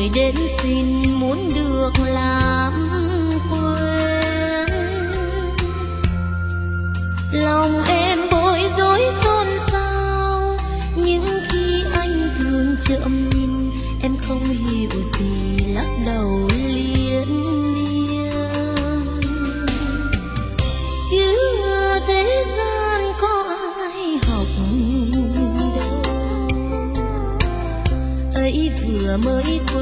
người đến xin muốn được làm quen. Lòng em bối rối xôn xao, những khi anh thường trợm nhìn em không hiểu gì lắc đầu liên miên. Chứ ngờ thế gian có ai học đâu, ấy vừa mới